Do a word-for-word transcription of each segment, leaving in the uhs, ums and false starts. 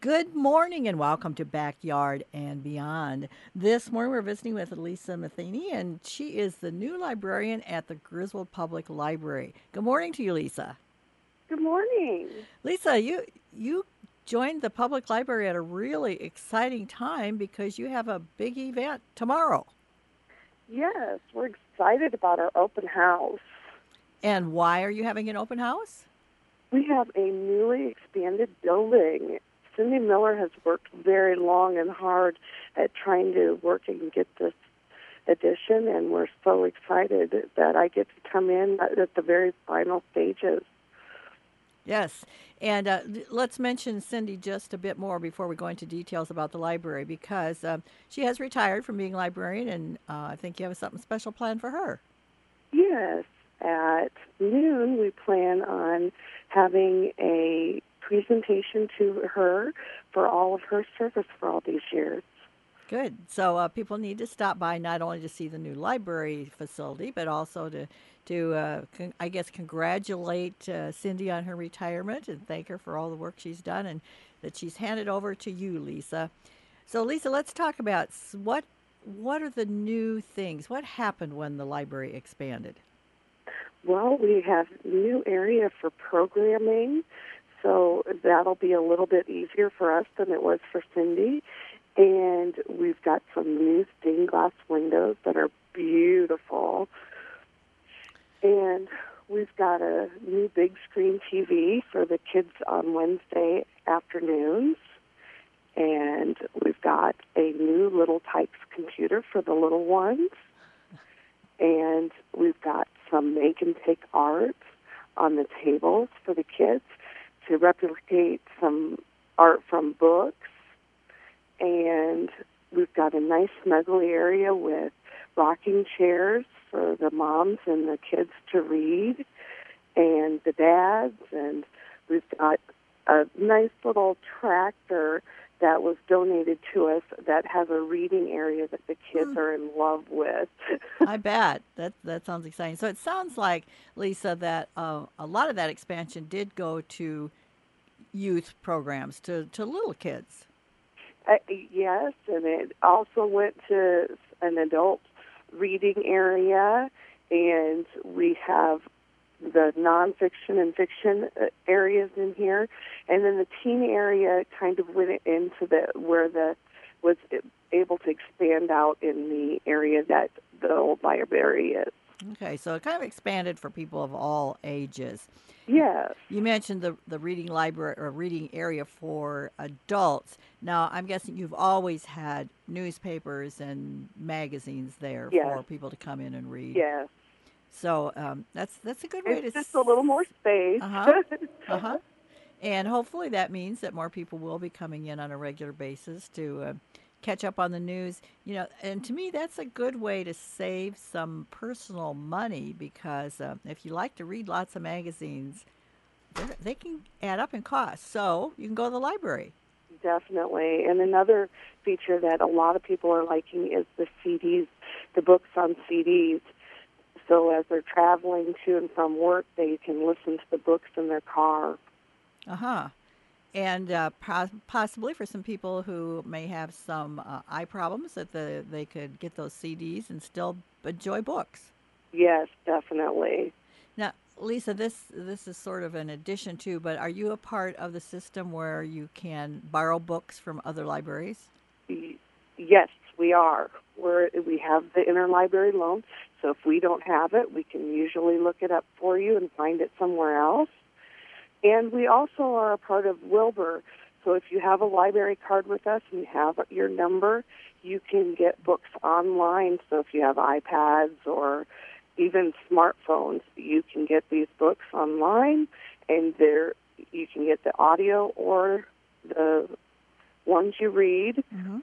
Good morning and welcome to Backyard and Beyond. This morning we're visiting with Lisa Matheny, and she is the new librarian at the Griswold Public Library. Good morning to you, Lisa. Good morning. Lisa, you you joined the public library at a really exciting time because you have a big event tomorrow. Yes, we're excited about our open house. And why are you having an open house? We have a newly expanded building. Cindy Miller has worked very long and hard at trying to work and get this addition, and we're so excited that I get to come in at the very final stages. Yes. And uh, let's mention Cindy just a bit more before we go into details about the library because um, she has retired from being librarian, and uh, I think you have something special planned for her. Yes, at noon we plan on having a presentation to her for all of her service for all these years. Good. So uh, people need to stop by not only to see the new library facility, but also to, to uh, con- I guess, congratulate uh, Cindy on her retirement and thank her for all the work she's done and that she's handed over to you, Lisa. So, Lisa, let's talk about what what are the new things? What happened when the library expanded? Well, we have new area for programming, so that'll be a little bit easier for us than it was for Cindy. And we've got some new stained glass windows that are beautiful. And we've got a new big screen T V for the kids on Wednesday afternoons. And we've got a new little types computer for the little ones. And we've got some make and take art on the tables for the kids to replicate some art from books. And we've got a nice snuggly area with rocking chairs for the moms and the kids to read and the dads. And we've got a nice little tractor that was donated to us that has a reading area that the kids Mm, are in love with. I bet that that sounds exciting. So it sounds like Lisa that uh, a lot of that expansion did go to youth programs to to little kids. Uh, yes, and it also went to an adult reading area, and we have the nonfiction and fiction uh, areas in here, and then the teen area kind of went into the where the was able to expand out in the area that the old library is. Okay, so it kind of expanded for people of all ages. Y- Yes, You mentioned the the reading library or reading area for adults. Now, I'm guessing you've always had newspapers and magazines there yes, for people to come in and read. yes. So um, that's that's a good way It's to. just a little more space. Uh huh. Uh huh. And hopefully that means that more people will be coming in on a regular basis to uh, catch up on the news. You know, and to me, that's a good way to save some personal money because uh, if you like to read lots of magazines, they're- they can add up in cost. So you can go to the library. Definitely. And another feature that a lot of people are liking is the C Ds, the books on C Ds. So as they're traveling to and from work, they can listen to the books in their car. Uh huh. And uh, pos- possibly for some people who may have some uh, eye problems, that the, they could get those C Ds and still enjoy books. Yes, definitely. Now, Lisa, this this is sort of an addition to, but are you a part of the system where you can borrow books from other libraries? Y- Yes, we are. We're, we have the interlibrary loan, so if we don't have it, we can usually look it up for you and find it somewhere else. And we also are a part of Wilbur. So if you have a library card with us and you have your number, you can get books online. So if you have iPads or even smartphones, you can get these books online, and there you can get the audio or the ones you read, Mm-hmm.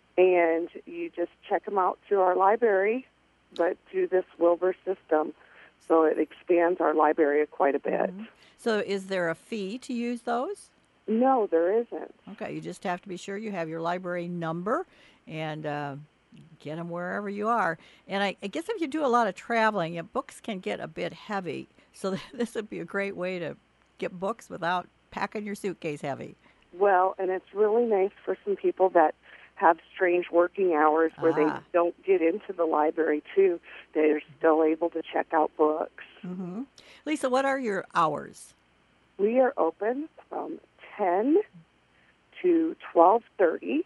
and you just check them out through our library, but through this Wilbur system. So it expands our library quite a bit. Mm-hmm. So, is there a fee to use those? No, there isn't. Okay, you just have to be sure you have your library number and uh, get them wherever you are. And I, I guess if you do a lot of traveling, yeah, books can get a bit heavy. So, this would be a great way to get books without packing your suitcase heavy. Well, and it's really nice for some people that have strange working hours where they Ah. don't get into the library, too. They're still able to check out books. Mm-hmm. Lisa, what are your hours? We are open from ten to twelve thirty,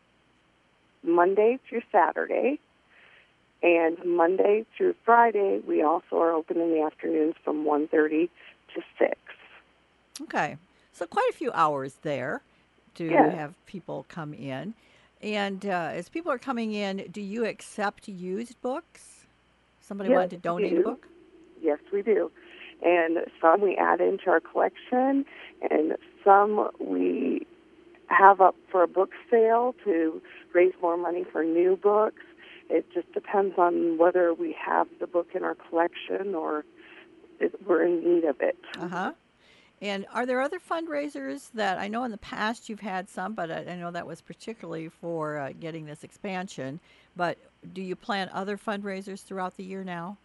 Monday through Saturday. And Monday through Friday, we also are open in the afternoons from one thirty to six. Okay. So quite a few hours there to Yes, have people come in. And uh, as people are coming in, do you accept used books? Somebody yes, wanted to we donate a do. book? Yes, we do. And some we add into our collection, and some we have up for a book sale to raise more money for new books. It just depends on whether we have the book in our collection or if we're in need of it. Uh-huh. And are there other fundraisers that I know in the past you've had some, but I, I know that was particularly for uh, getting this expansion. But do you plan other fundraisers throughout the year now?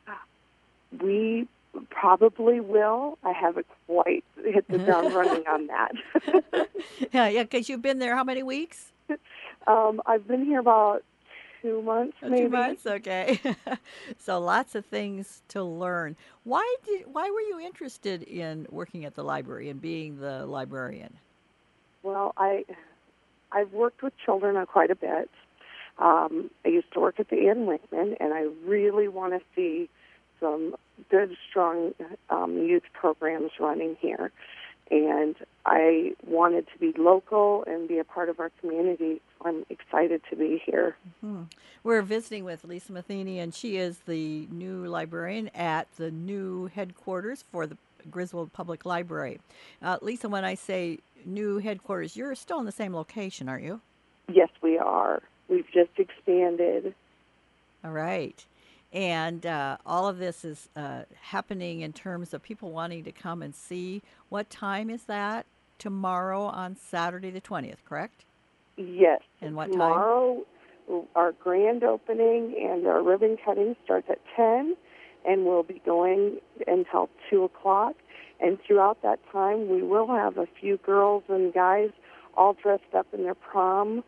We probably will. I haven't quite hit the ground running on that. Yeah, yeah, because you've been there how many weeks? um, I've been here about two months, Oh, two maybe. months, okay. So lots of things to learn. Why did why were you interested in working at the library and being the librarian? Well, I I've worked with children uh, quite a bit. Um, I used to work at the Ann Winkman, and I really want to see some good, strong um, youth programs running here. And I wanted to be local and be a part of our community. I'm excited to be here. Hmm. We're visiting with Lisa Matheny, and she is the new librarian at the new headquarters for the Griswold Public Library. Uh, Lisa, when I say new headquarters, you're still in the same location, aren't you? Yes, we are. We've just expanded. All right. And uh, all of this is uh, happening in terms of people wanting to come and see. What time is that? Tomorrow on Saturday the twentieth, correct? Yes, And what time? tomorrow our grand opening and our ribbon cutting starts at ten, and we'll be going until two o'clock. And throughout that time, we will have a few girls and guys all dressed up in their prom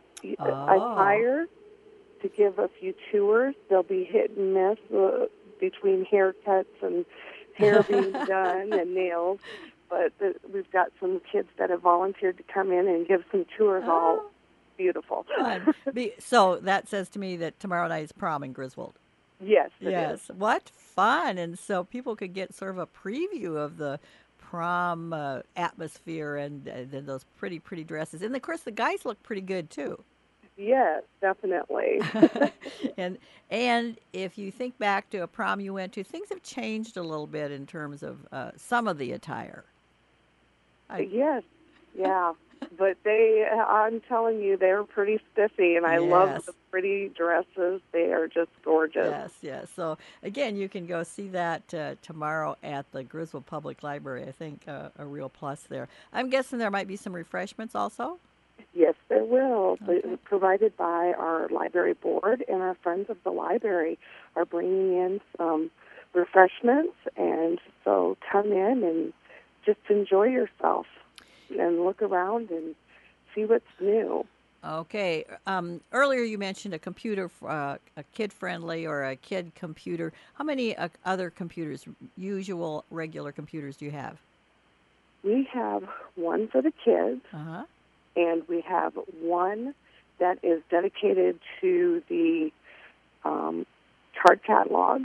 Oh. attire to give a few tours. They'll be hit and miss uh, between haircuts and hair being done and nails. But the, we've got some kids that have volunteered to come in and give some tours, all Oh, beautiful. fun. Be, so that says to me that tomorrow night is prom in Griswold. Yes, it is. Yes. What fun. And so people could get sort of a preview of the prom uh, atmosphere and, uh, then those pretty, pretty dresses. And of course, the guys look pretty good too. Yes, definitely. and and if you think back to a prom you went to, things have changed a little bit in terms of uh, some of the attire. I Yes, yeah. But they, I'm telling you, they're pretty spiffy, and I love yes. the pretty dresses. They are just gorgeous. Yes, yes. So again, you can go see that uh, tomorrow at the Griswold Public Library. I think uh, a real plus there. I'm guessing there might be some refreshments also. Yes, there will. Okay. But provided by our library board, and our friends of the library are bringing in some refreshments. And so come in and just enjoy yourself and look around and see what's new. Okay. Um, earlier you mentioned a computer, uh, a kid-friendly or a kid computer. How many uh, other computers, usual, regular computers, do you have? We have one for the kids, Uh-huh. and we have one that is dedicated to the um, card catalog.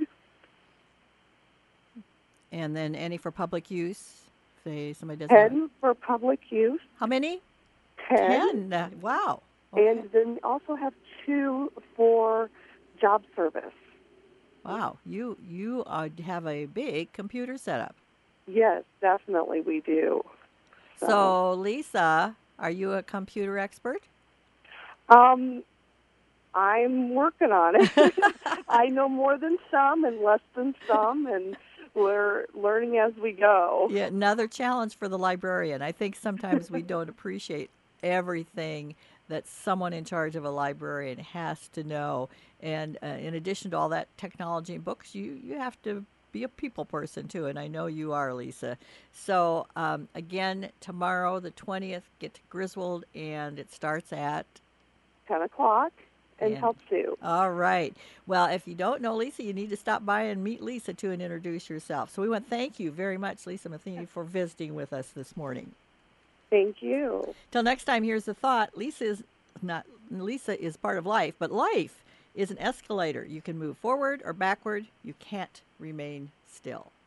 And then any for public use? Say somebody doesn't have. ten for public use, How many? ten, Ten. Uh, wow. Okay. and then we also have two for job service. Wow. You you uh, have a big computer setup. Yes, definitely we do. So, So, Lisa, are you a computer expert? um, I'm working on it. I know more than some and less than some, and we're learning as we go. Yeah, another challenge for the librarian. I think sometimes we don't appreciate everything that someone in charge of a librarian has to know. And uh, in addition to all that technology and books, you, you have to be a people person too, and I know you are, Lisa. So um, again, tomorrow the twentieth, get to Griswold, and it starts at ten o'clock and and till two. all right. Well, if you don't know Lisa, you need to stop by and meet Lisa too and introduce yourself. So we want to thank you very much, Lisa Matheny, for visiting with us this morning. Thank you. Till next time, here's the thought. Lisa is not Lisa is part of life, but life is an escalator. You can move forward or backward. You can't remain still.